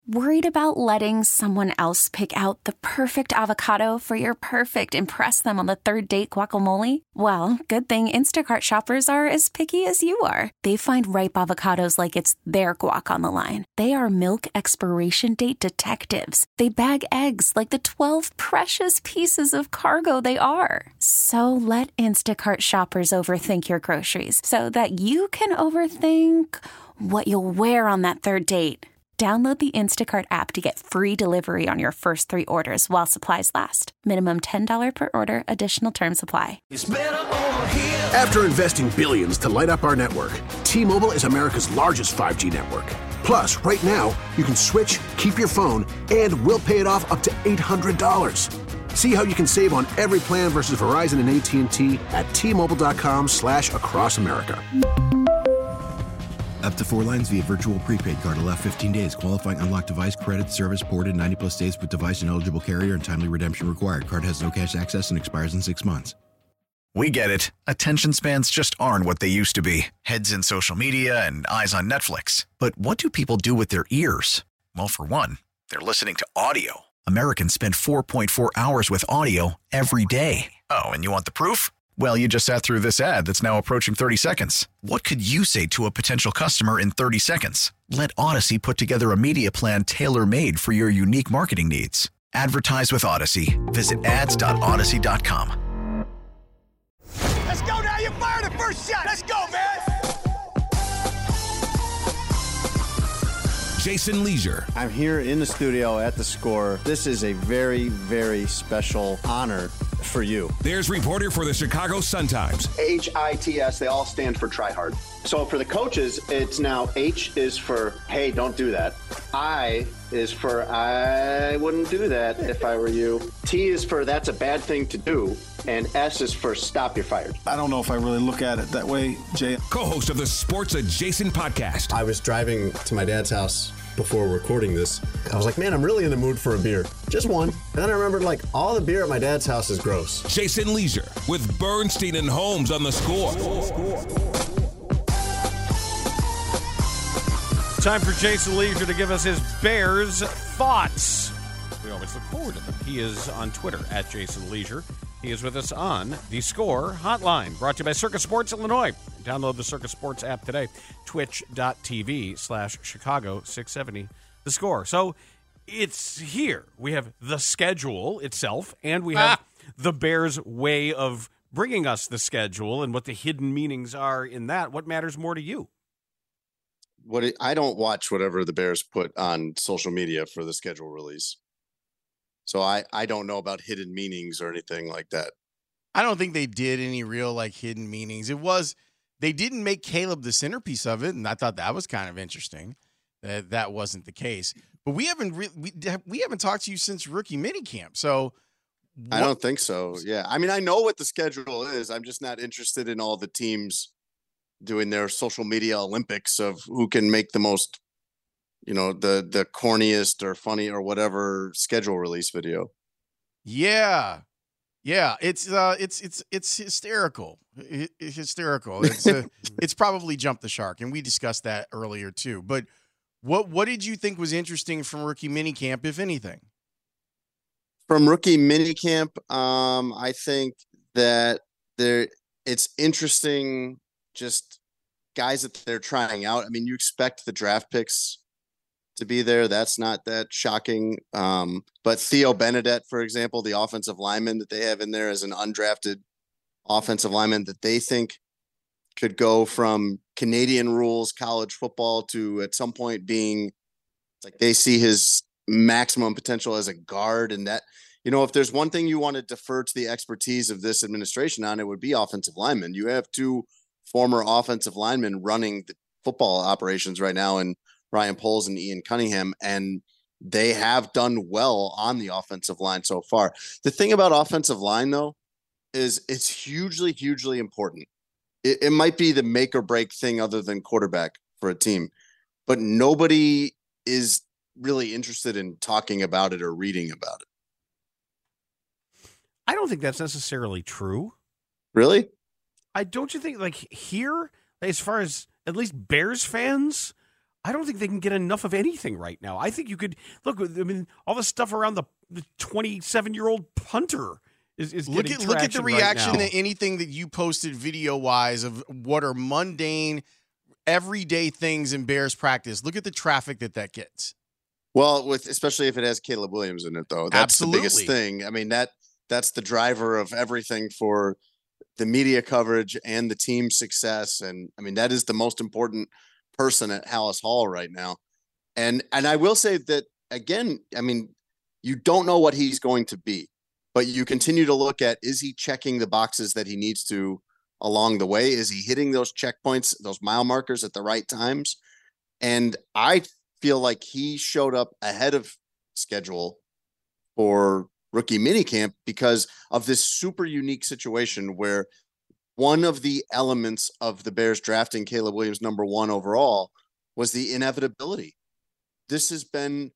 Worried about letting someone else pick out the perfect avocado for your perfect impress them on the third date guacamole? Well, good thing Instacart shoppers are as picky as you are. They find ripe avocados like it's their guac on the line. They are milk expiration date detectives. They bag eggs like the 12 precious pieces of cargo they are. So let Instacart shoppers overthink your groceries so that you can overthink what you'll wear on that third date. Download the Instacart app to get free delivery on your first 3 orders while supplies last. Minimum $10 per order. Additional terms apply. After investing billions to light up our network, T-Mobile is America's largest 5G network. Plus, right now, you can switch, keep your phone, and we'll pay it off up to $800. See how you can save on every plan versus Verizon and AT&T at T-Mobile.com/across America. Up to 4 lines via virtual prepaid card. Allow 15 days. Qualifying unlocked device credit service ported 90-plus days with device and eligible carrier and timely redemption required. Card has no cash access and expires in 6 months. We get it. Attention spans just aren't what they used to be. Heads in social media and eyes on Netflix. But what do people do with their ears? Well, for one, they're listening to audio. Americans spend 4.4 hours with audio every day. Oh, and you want the proof? Well, you just sat through this ad that's now approaching 30 seconds. What could you say to a potential customer in 30 seconds? Let Odyssey put together a media plan tailor-made for your unique marketing needs. Advertise with Odyssey. Visit ads.odyssey.com. Let's go now. You fired the first shot. Let's go, man. Jason Leisure. I'm here in the studio at The Score. This is a very, very special honor for you. There's reporter for the Chicago Sun-Times. HITS, they all stand for try hard. So for the coaches, it's now H is for, hey, don't do that. I is for, I wouldn't do that if I were you. T is for, that's a bad thing to do. And S is for, stop, you're fired. I don't know if I really look at it that way, Jay. Co-host of the Sports Adjacent podcast. I was driving to my dad's house before recording this. I was like, man, I'm really in the mood for a beer. Just one. And then I remembered, like, all the beer at my dad's house is gross. Jason Leisure with Bernstein and Holmes on the Score. Time for Jason Leisure to give us his Bears thoughts. We always look forward to them. He is on Twitter at Jason Leisure. He is with us on the Score Hotline, brought to you by Circus Sports Illinois. Download the Circus Sports app today, twitch.tv/Chicago670. The Score. So it's here. We have the schedule itself, and we have the Bears' way of bringing us the schedule and what the hidden meanings are in that. What matters more to you? I don't watch whatever the Bears put on social media for the schedule release. So I don't know about hidden meanings or anything like that. I don't think they did any real like hidden meanings. They didn't make Caleb the centerpiece of it, and I thought that was kind of interesting that wasn't the case. But we haven't talked to you since rookie minicamp. So I don't think so. Yeah. I mean, I know what the schedule is. I'm just not interested in all the teams doing their social media Olympics of who can make the most, the corniest or funny or whatever schedule release video. Yeah. Yeah. It's hysterical. It's hysterical. It's probably jumped the shark. And we discussed that earlier too. But what did you think was interesting from rookie minicamp, if anything? From rookie minicamp, I think that it's interesting, just guys that they're trying out. I mean, you expect the draft picks to be there. That's not that shocking. But Theo Benedette, for example, the offensive lineman that they have in there as an undrafted offensive lineman that they think could go from Canadian rules college football to at some point being like they see his maximum potential as a guard. And that, if there's one thing you want to defer to the expertise of this administration on, it would be offensive linemen. You have two former offensive linemen running the football operations right now, and Ryan Poles and Ian Cunningham, and they have done well on the offensive line so far. The thing about offensive line, though, is it's hugely, hugely important. It might be the make or break thing other than quarterback for a team, but nobody is really interested in talking about it or reading about it. I don't think that's necessarily true. Really? Don't you think, like, here, as far as at least Bears fans, I don't think they can get enough of anything right now. I think you could look. I mean, all the stuff around the 27-year-old punter is look at the reaction right to anything that you posted video wise of what are mundane, everyday things in Bears practice. Look at the traffic that gets. Well, especially if it has Caleb Williams in it, though, that's Absolutely. the biggest thing. I mean, that's the driver of everything for the media coverage and the team success. And I mean, that is the most important person at Halas Hall right now. And I will say that again, I mean, you don't know what he's going to be, but you continue to look at, is he checking the boxes that he needs to along the way? Is he hitting those checkpoints, those mile markers at the right times? And I feel like he showed up ahead of schedule for rookie minicamp because of this super unique situation where one of the elements of the Bears drafting Caleb Williams #1 overall was the inevitability. This has been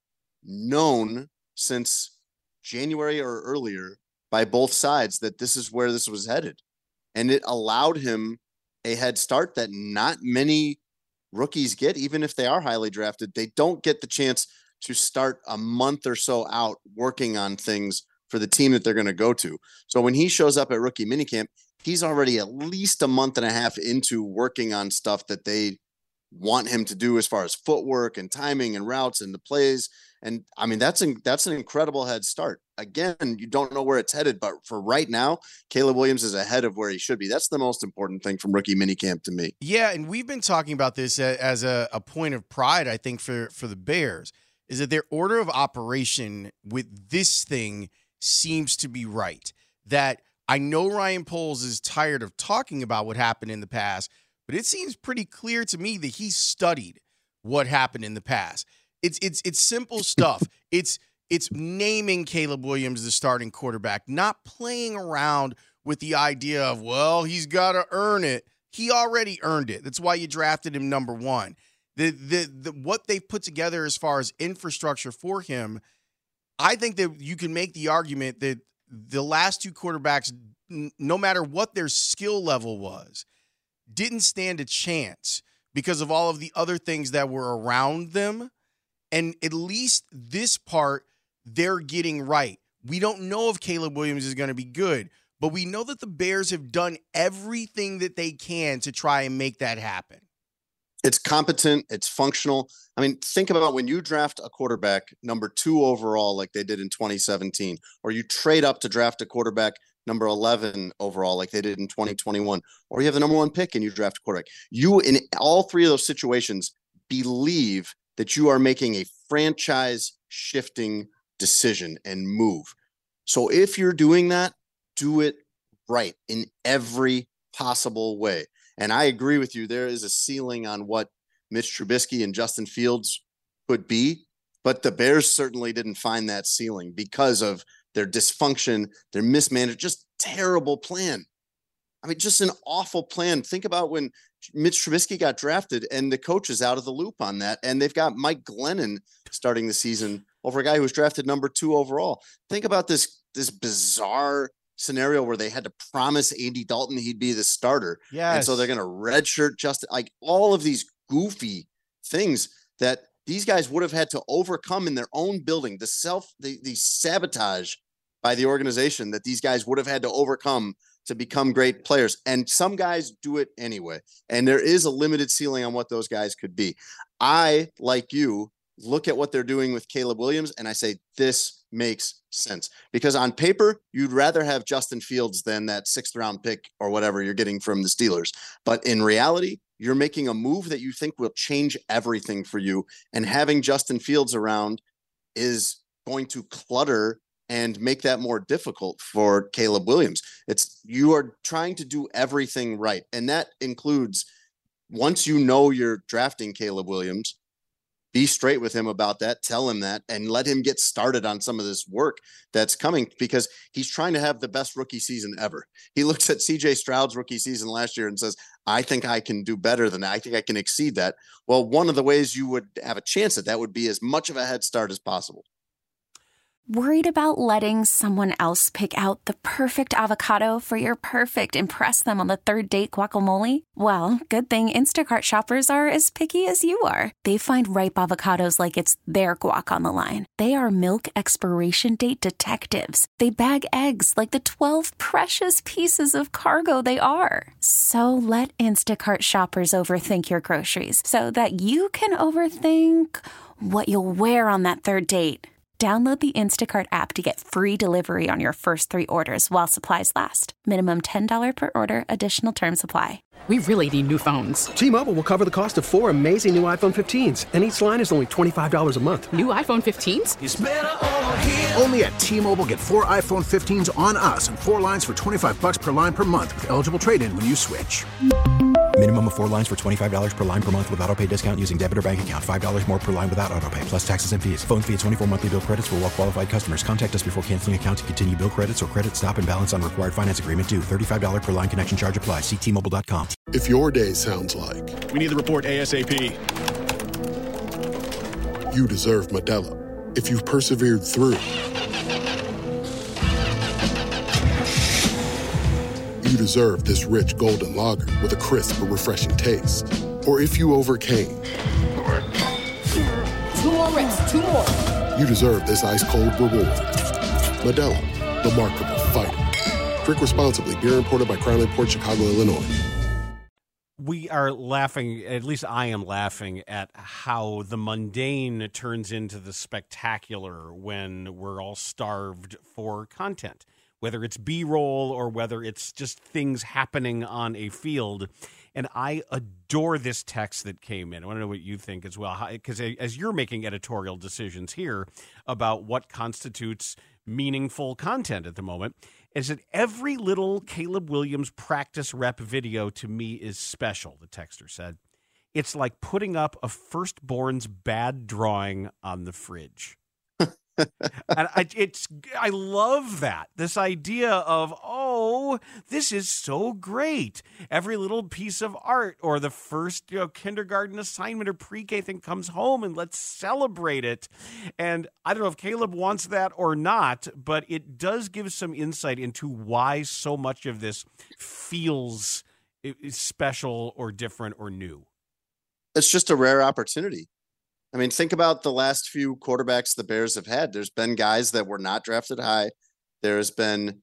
known since January or earlier by both sides that this is where this was headed. And it allowed him a head start that not many rookies get, even if they are highly drafted. They don't get the chance to start a month or so out working on things for the team that they're going to go to. So when he shows up at rookie minicamp, he's already at least a month and a half into working on stuff that they want him to do as far as footwork and timing and routes and the plays. And I mean, that's an incredible head start. Again, you don't know where it's headed, but for right now, Caleb Williams is ahead of where he should be. That's the most important thing from rookie minicamp to me. Yeah, and we've been talking about this as a point of pride, I think, for the Bears, is that their order of operation with this thing seems to be right. That I know Ryan Poles is tired of talking about what happened in the past, but it seems pretty clear to me that he studied what happened in the past. It's simple stuff. It's naming Caleb Williams the starting quarterback, not playing around with the idea of, well, he's got to earn it. He already earned it. That's why you drafted him #1. The what they've put together as far as infrastructure for him, I think that you can make the argument that the last two quarterbacks, no matter what their skill level was, didn't stand a chance because of all of the other things that were around them. And at least this part, they're getting right. We don't know if Caleb Williams is going to be good, but we know that the Bears have done everything that they can to try and make that happen. It's competent. It's functional. I mean, think about when you draft a quarterback #2 overall, like they did in 2017, or you trade up to draft a quarterback #11 overall, like they did in 2021, or you have the #1 pick and you draft a quarterback. You, in all three of those situations, believe that you are making a franchise shifting decision and move. So if you're doing that, do it right in every possible way. And I agree with you. There is a ceiling on what Mitch Trubisky and Justin Fields could be, but the Bears certainly didn't find that ceiling because of their dysfunction, their mismanagement, just terrible plan. I mean, just an awful plan. Think about when Mitch Trubisky got drafted and the coach is out of the loop on that. And they've got Mike Glennon starting the season over a guy who was drafted #2 overall. Think about this bizarre scenario where they had to promise Andy Dalton he'd be the starter. Yes. And so they're going to redshirt Justin, like all of these goofy things that these guys would have had to overcome in their own building, the sabotage by the organization that these guys would have had to overcome to become great players. And some guys do it anyway. And there is a limited ceiling on what those guys could be. I, like you, look at what they're doing with Caleb Williams and I say, this makes sense, because on paper, you'd rather have Justin Fields than that 6th round pick or whatever you're getting from the Steelers. But in reality, you're making a move that you think will change everything for you. And having Justin Fields around is going to clutter and make that more difficult for Caleb Williams. You are trying to do everything right. And that includes, once you know you're drafting Caleb Williams, be straight with him about that, tell him that, and let him get started on some of this work that's coming, because he's trying to have the best rookie season ever. He looks at CJ Stroud's rookie season last year and says, I think I can do better than that. I think I can exceed that. Well, one of the ways you would have a chance at that would be as much of a head start as possible. Worried about letting someone else pick out the perfect avocado for your perfect impress them on the third date guacamole? Well, good thing Instacart shoppers are as picky as you are. They find ripe avocados like it's their guac on the line. They are milk expiration date detectives. They bag eggs like the 12 precious pieces of cargo they are. So let Instacart shoppers overthink your groceries so that you can overthink what you'll wear on that third date. Download the Instacart app to get free delivery on your first 3 orders while supplies last. Minimum $10 per order. Additional terms apply. We really need new phones. T-Mobile will cover the cost of 4 amazing new iPhone 15s, and each line is only $25 a month. New iPhone 15s? It's better over here. Only at T-Mobile, get 4 iPhone 15s on us and 4 lines for $25 per line per month with eligible trade-in when you switch. Minimum of 4 lines for $25 per line per month with autopay discount using debit or bank account. $5 more per line without autopay, plus taxes and fees. Phone fee at 24 monthly bill credits for well-qualified customers. Contact us before canceling account to continue bill credits or credit stop and balance on required finance agreement due. $35 per line connection charge applies. See T-Mobile.com. If your day sounds like we need the report ASAP, you deserve Modelo. If you've persevered through, you deserve this rich golden lager with a crisp but refreshing taste. Or if you overcame, 2 more reps, 2 more. You deserve this ice-cold reward. Modelo, the mark of a fighter. Drink responsibly. Beer imported by Crown Imports, Chicago, Illinois. We are laughing, at least I am laughing, at how the mundane turns into the spectacular when we're all starved for content, whether it's B-roll or whether it's just things happening on a field. And I adore this text that came in. I want to know what you think as well, because as you're making editorial decisions here about what constitutes meaningful content at the moment, is that every little Caleb Williams practice rep video to me is special, the texter said. It's like putting up a firstborn's bad drawing on the fridge. And I love that. This idea of, oh, this is so great. Every little piece of art or the first kindergarten assignment or pre-K thing comes home and let's celebrate it. And I don't know if Caleb wants that or not, but it does give some insight into why so much of this feels special or different or new. It's just a rare opportunity. I mean, think about the last few quarterbacks the Bears have had. There's been guys that were not drafted high. There's been,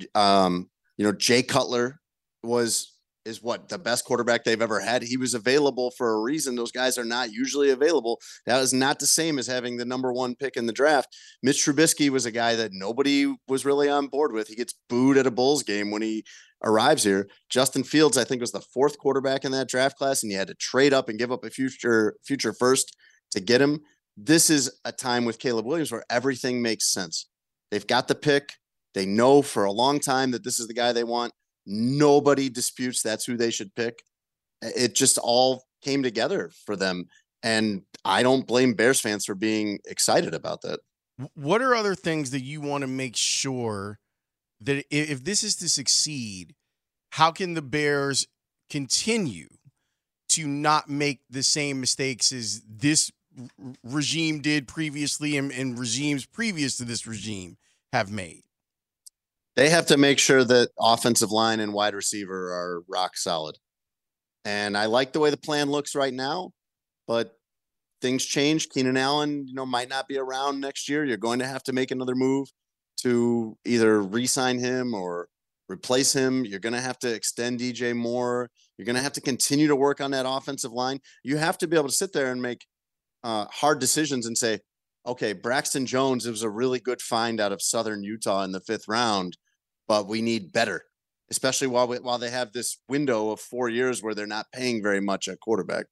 Jay Cutler is the best quarterback they've ever had. He was available for a reason. Those guys are not usually available. That is not the same as having the number 1 pick in the draft. Mitch Trubisky was a guy that nobody was really on board with. He gets booed at a Bulls game when he arrives here. Justin Fields, I think, was the 4th quarterback in that draft class, and you had to trade up and give up a future first to get him. This is a time with Caleb Williams where everything makes sense. They've got the pick. They know for a long time that this is the guy they want. Nobody disputes that's who they should pick. It just all came together for them. And I don't blame Bears fans for being excited about that. What are other things that you want to make sure that if this is to succeed, how can the Bears continue to not make the same mistakes as this regime did previously and regimes previous to this regime have made? They have to make sure that offensive line and wide receiver are rock solid. And I like the way the plan looks right now, but things change. Keenan Allen, might not be around next year. You're going to have to make another move to either re-sign him or replace him. You're going to have to extend DJ Moore. You're going to have to continue to work on that offensive line. You have to be able to sit there and make hard decisions and say, okay, Braxton Jones, it was a really good find out of Southern Utah in the 5th round, but we need better, especially while they have this window of 4 years where they're not paying very much at quarterback.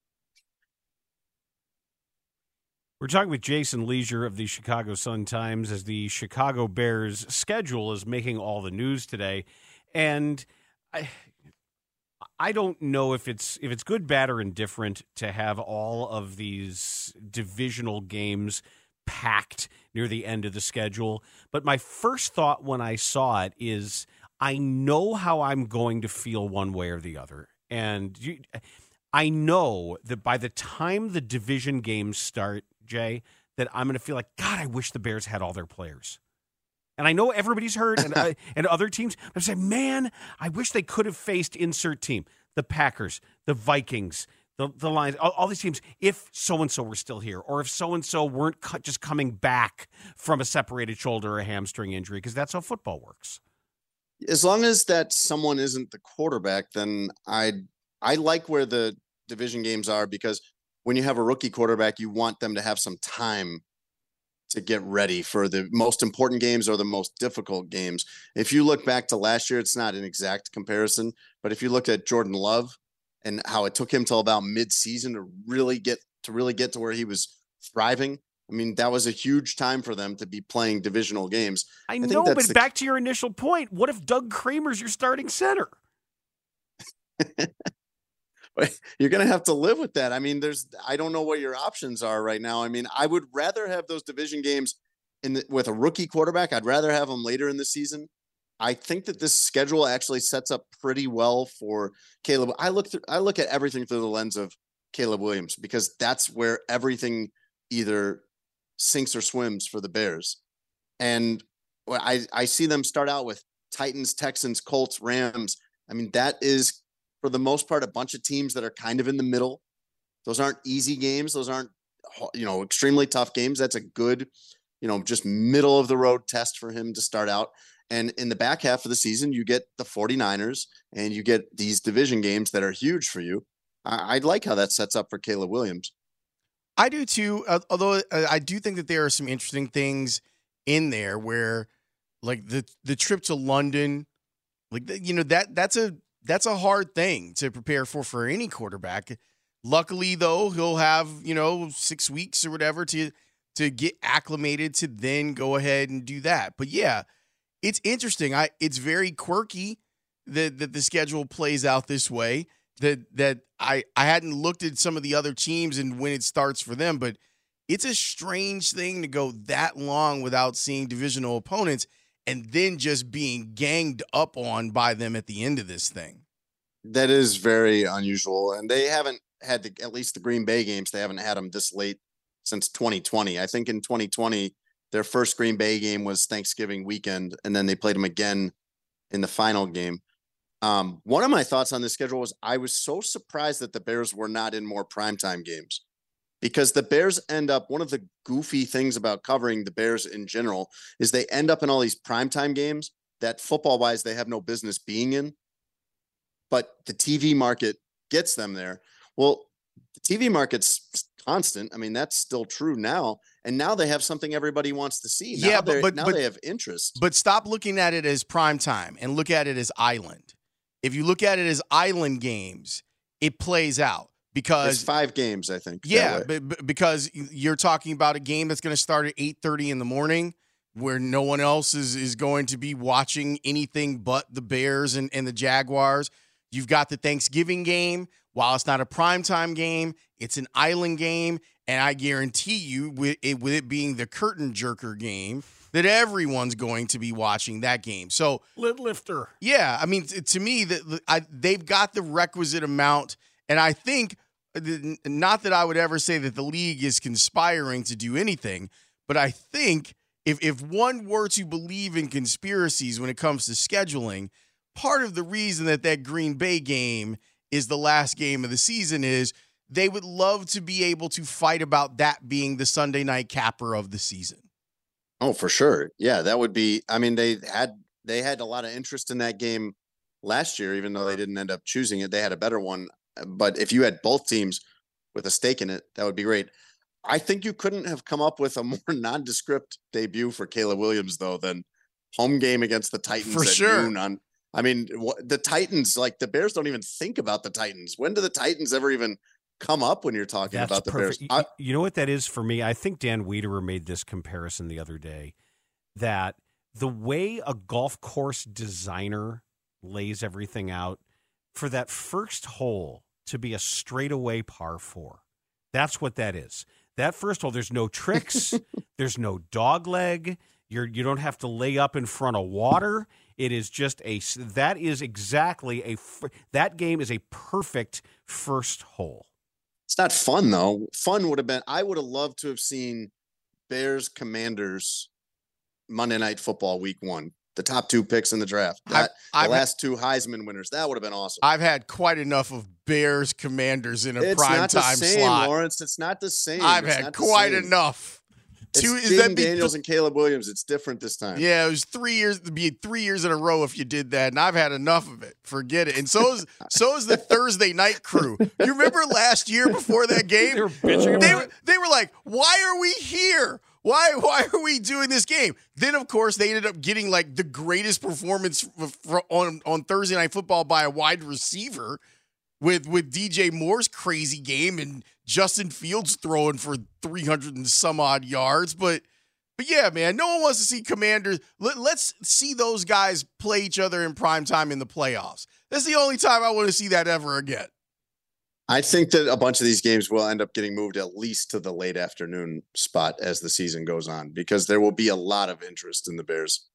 We're talking with Jason Leisure of the Chicago Sun-Times as the Chicago Bears schedule is making all the news today. And I don't know if it's good, bad, or indifferent to have all of these divisional games packed near the end of the schedule. But my first thought when I saw it is I know how I'm going to feel one way or the other. And I know that by the time the division games start, Jay, that I'm going to feel like, God, I wish the Bears had all their players. And I know everybody's hurt and other teams. I'm saying, man, I wish they could have faced insert team, the Packers, the Vikings, the Lions, all these teams, if so-and-so were still here, or if so-and-so weren't just coming back from a separated shoulder or a hamstring injury, because that's how football works. As long as that someone isn't the quarterback, then I like where the division games are, because when you have a rookie quarterback, you want them to have some time to get ready for the most important games or the most difficult games. If you look back to last year, it's not an exact comparison, but if you look at Jordan Love and how it took him till about mid-season to really get to where he was thriving, I mean, that was a huge time for them to be playing divisional games. I know, but back to your initial point, what if Doug Kramer's your starting center? You're going to have to live with that. I mean, I don't know what your options are right now. I mean, I would rather have those division games with a rookie quarterback. I'd rather have them later in the season. I think that this schedule actually sets up pretty well for Caleb. I look at everything through the lens of Caleb Williams, because that's where everything either sinks or swims for the Bears. And I see them start out with Titans, Texans, Colts, Rams. I mean, that is, for the most part, a bunch of teams that are kind of in the middle. Those aren't easy games. Those aren't, extremely tough games. That's a good, just middle of the road test for him to start out. And in the back half of the season, you get the 49ers and you get these division games that are huge for you. I like how that sets up for Caleb Williams. I do too, although I do think that there are some interesting things in there where, like the trip to London, that's a hard thing to prepare for any quarterback. Luckily, though, he'll have 6 weeks or whatever to get acclimated to then go ahead and do that. But yeah, it's interesting. It's very quirky that the schedule plays out this way. That I hadn't looked at some of the other teams and when it starts for them, but it's a strange thing to go that long without seeing divisional opponents and then just being ganged up on by them at the end of this thing. That is very unusual. And they haven't had at least the Green Bay games, they haven't had them this late since 2020. I think in 2020, their first Green Bay game was Thanksgiving weekend, and then they played them again in the final game. One of my thoughts on this schedule was I was so surprised that the Bears were not in more primetime games, because the Bears end up, one of the goofy things about covering the Bears in general is they end up in all these primetime games that football wise, they have no business being in, but the TV market gets them there. Well, the TV market's constant. I mean, that's still true now. And now they have something everybody wants to see. Now they have interest. But stop looking at it as primetime and look at it as island. If you look at it as island games, it plays out because it's 5 games, I think. Yeah, but because you're talking about a game that's going to start at 8:30 in the morning, where no one else is going to be watching anything but the Bears and the Jaguars. You've got the Thanksgiving game. While it's not a primetime game, it's an island game, and I guarantee you, with it being the curtain jerker game, that everyone's going to be watching that game. So lid lifter. Yeah, I mean, to me, they've got the requisite amount, and I think, not that I would ever say that the league is conspiring to do anything, but I think if one were to believe in conspiracies when it comes to scheduling, part of the reason that Green Bay game is the last game of the season is they would love to be able to fight about that being the Sunday night capper of the season. Oh, for sure. Yeah, that would be, I mean, they had a lot of interest in that game last year, even though they didn't end up choosing it. They had a better one. But if you had both teams with a stake in it, that would be great. I think you couldn't have come up with a more nondescript debut for Caleb Williams, though, than home game against the Titans for sure. Noon the Titans, like the Bears don't even think about the Titans. When do the Titans ever even come up when you're talking about the Bears? You know what that is for me? I think Dan Wiederer made this comparison the other day, that the way a golf course designer lays everything out for that first hole to be a straightaway par 4. That's what that is. That first hole, there's no tricks. There's no dog leg. You don't have to lay up in front of water. It is just that game is a perfect first hole. It's not fun though. Fun would have been, I would have loved to have seen Bears Commanders Monday Night Football Week 1. The top 2 picks in the draft. The last 2 Heisman winners. That would have been awesome. I've had quite enough of Bears Commanders in a It's prime not the time same, slot. Lawrence. It's not the same. I've had quite enough. It's Jaden Daniels and Caleb Williams. It's different this time. Yeah, it was 3 years. It'd be 3 years in a row if you did that, and I've had enough of it. Forget it. And so is the Thursday night crew. You remember last year before that game? They were bitching about it. They were like, "Why are we here? Why are we doing this game?" Then, of course, they ended up getting like the greatest performance on Thursday Night Football by a wide receiver with DJ Moore's crazy game and Justin Fields throwing for 300 and some odd yards. But yeah, man, no one wants to see Commanders. Let's see those guys play each other in prime time in the playoffs. That's the only time I want to see that ever again. I think that a bunch of these games will end up getting moved at least to the late afternoon spot as the season goes on, because there will be a lot of interest in the Bears.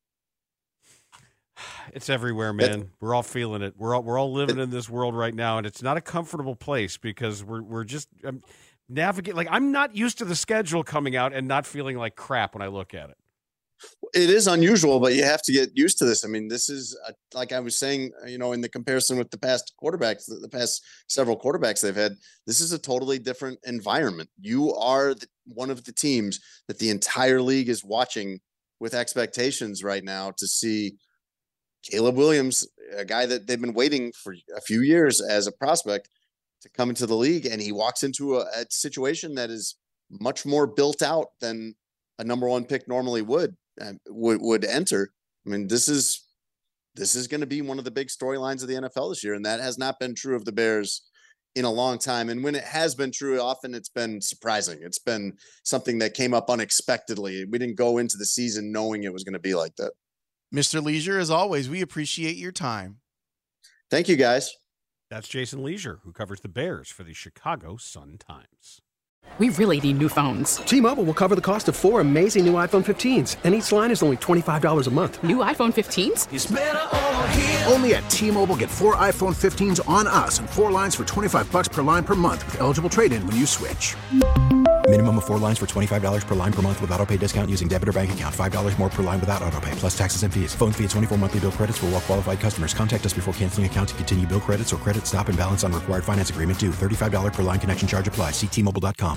It's everywhere, man. We're all feeling it. We're all living in this world right now, and it's not a comfortable place because we're just navigating. Like, I'm not used to the schedule coming out and not feeling like crap when I look at it. It is unusual, but you have to get used to this. I mean, this is like I was saying, in the comparison with the past quarterbacks, the past several quarterbacks they've had, this is a totally different environment. You are one of the teams that the entire league is watching with expectations right now to see Caleb Williams, a guy that they've been waiting for a few years as a prospect to come into the league. And he walks into a situation that is much more built out than a number 1 pick normally would enter. I mean, this is going to be one of the big storylines of the NFL this year. And that has not been true of the Bears in a long time. And when it has been true, often it's been surprising. It's been something that came up unexpectedly. We didn't go into the season knowing it was going to be like that. Mr. Leisure, as always, we appreciate your time. Thank you, guys. That's Jason Leisure, who covers the Bears for the Chicago Sun-Times. We really need new phones. T-Mobile will cover the cost of 4 amazing new iPhone 15s, and each line is only $25 a month. New iPhone 15s? It's better over here. Only at T-Mobile, get 4 iPhone 15s on us and 4 lines for $25 per line per month with eligible trade-in when you switch. Minimum of 4 lines for $25 per line per month with autopay discount using debit or bank account. $5 more per line without autopay, plus taxes and fees. Phone fee at 24 monthly bill credits for well-qualified customers. Contact us before canceling account to continue bill credits or credit stop and balance on required finance agreement due. $35 per line connection charge applies. See T-Mobile.com.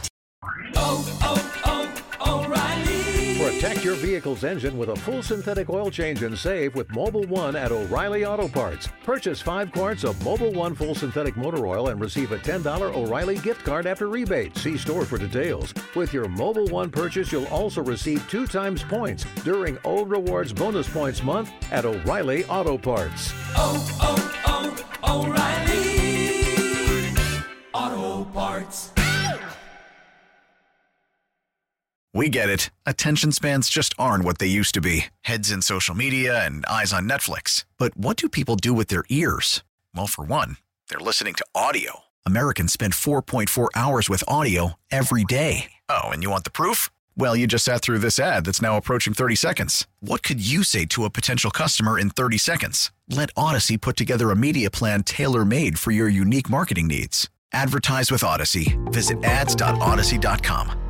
O'Reilly. Protect your vehicle's engine with a full synthetic oil change and save with Mobil 1 at O'Reilly Auto Parts. Purchase 5 quarts of Mobil 1 full synthetic motor oil and receive a $10 O'Reilly gift card after rebate. See store for details. With your Mobil 1 purchase, you'll also receive 2 times points during O Rewards Bonus Points Month at O'Reilly Auto Parts. O'Reilly Auto Parts. We get it. Attention spans just aren't what they used to be. Heads in social media and eyes on Netflix. But what do people do with their ears? Well, for one, they're listening to audio. Americans spend 4.4 hours with audio every day. Oh, and you want the proof? Well, you just sat through this ad that's now approaching 30 seconds. What could you say to a potential customer in 30 seconds? Let Odyssey put together a media plan tailor-made for your unique marketing needs. Advertise with Odyssey. Visit ads.odyssey.com.